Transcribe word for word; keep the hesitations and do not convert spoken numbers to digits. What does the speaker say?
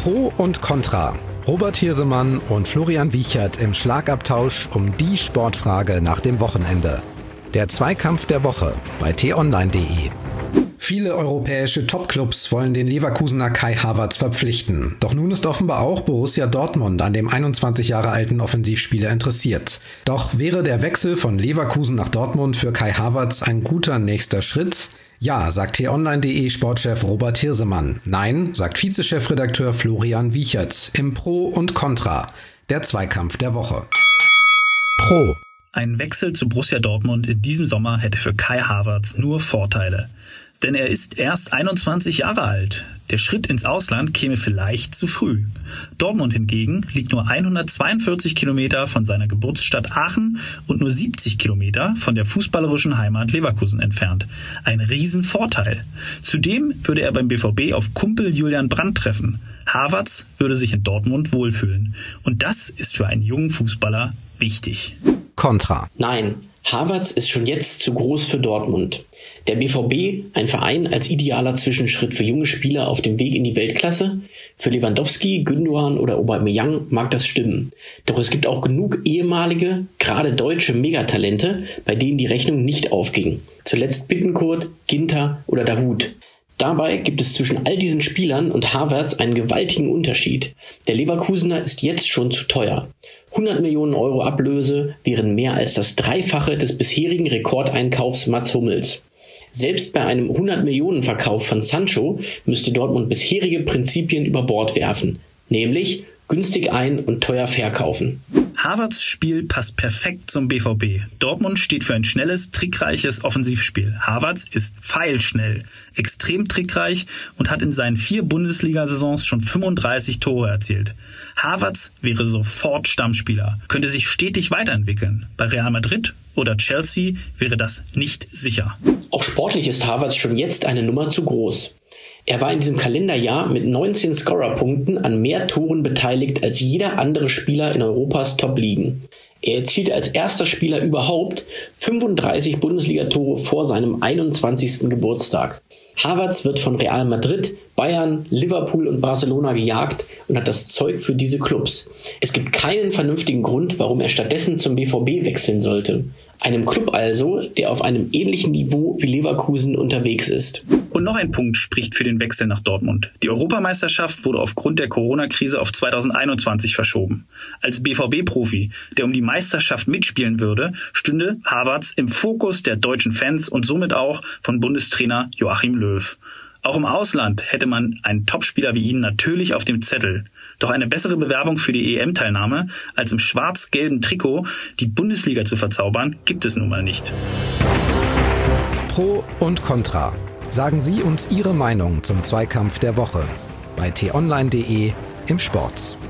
Pro und Contra. Robert Hirsemann und Florian Wiechert im Schlagabtausch um die Sportfrage nach dem Wochenende. Der Zweikampf der Woche bei t online punkt de. Viele europäische Topclubs wollen den Leverkusener Kai Havertz verpflichten. Doch nun ist offenbar auch Borussia Dortmund an dem einundzwanzig Jahre alten Offensivspieler interessiert. Doch wäre der Wechsel von Leverkusen nach Dortmund für Kai Havertz ein guter nächster Schritt? Ja, sagt t online punkt de Sportchef Robert Hirsemann. Nein, sagt Vizechefredakteur Florian Wiechert im Pro und Contra. Der Zweikampf der Woche. Pro. Ein Wechsel zu Borussia Dortmund in diesem Sommer hätte für Kai Havertz nur Vorteile. Denn er ist erst einundzwanzig Jahre alt. Der Schritt ins Ausland käme vielleicht zu früh. Dortmund hingegen liegt nur hundertzweiundvierzig Kilometer von seiner Geburtsstadt Aachen und nur siebzig Kilometer von der fußballerischen Heimat Leverkusen entfernt. Ein Riesenvorteil. Zudem würde er beim B V B auf Kumpel Julian Brandt treffen. Havertz würde sich in Dortmund wohlfühlen. Und das ist für einen jungen Fußballer wichtig. Contra. Nein, Havertz ist schon jetzt zu groß für Dortmund. Der B V B, ein Verein als idealer Zwischenschritt für junge Spieler auf dem Weg in die Weltklasse? Für Lewandowski, Gündoğan oder Aubameyang mag das stimmen. Doch es gibt auch genug ehemalige, gerade deutsche Megatalente, bei denen die Rechnung nicht aufging. Zuletzt Bittencourt, Ginter oder Dahoud. Dabei gibt es zwischen all diesen Spielern und Havertz einen gewaltigen Unterschied. Der Leverkusener ist jetzt schon zu teuer. hundert Millionen Euro Ablöse wären mehr als das Dreifache des bisherigen Rekordeinkaufs Mats Hummels. Selbst bei einem hundert Millionen Verkauf von Sancho müsste Dortmund bisherige Prinzipien über Bord werfen, nämlich günstig ein- und teuer verkaufen. Havertz' Spiel passt perfekt zum B V B. Dortmund steht für ein schnelles, trickreiches Offensivspiel. Havertz ist pfeilschnell, extrem trickreich und hat in seinen vier Bundesliga-Saisons schon fünfunddreißig Tore erzielt. Havertz wäre sofort Stammspieler, könnte sich stetig weiterentwickeln. Bei Real Madrid oder Chelsea wäre das nicht sicher. Auch sportlich ist Havertz schon jetzt eine Nummer zu groß. Er war in diesem Kalenderjahr mit neunzehn Scorerpunkten an mehr Toren beteiligt als jeder andere Spieler in Europas Top-Ligen. Er erzielte als erster Spieler überhaupt fünfunddreißig Bundesligatore vor seinem einundzwanzigsten Geburtstag. Havertz wird von Real Madrid, Bayern, Liverpool und Barcelona gejagt und hat das Zeug für diese Clubs. Es gibt keinen vernünftigen Grund, warum er stattdessen zum B V B wechseln sollte. Einem Club also, der auf einem ähnlichen Niveau wie Leverkusen unterwegs ist. Und noch ein Punkt spricht für den Wechsel nach Dortmund. Die Europameisterschaft wurde aufgrund der Corona-Krise auf zweitausendeinundzwanzig verschoben. Als B V B-Profi, der um die Meisterschaft mitspielen würde, stünde Havertz im Fokus der deutschen Fans und somit auch von Bundestrainer Joachim Löw. Auch im Ausland hätte man einen Topspieler wie ihn natürlich auf dem Zettel. Doch eine bessere Bewerbung für die E M-Teilnahme, als im schwarz-gelben Trikot die Bundesliga zu verzaubern, gibt es nun mal nicht. Pro und Contra. Sagen Sie uns Ihre Meinung zum Zweikampf der Woche bei t online punkt de im Sport.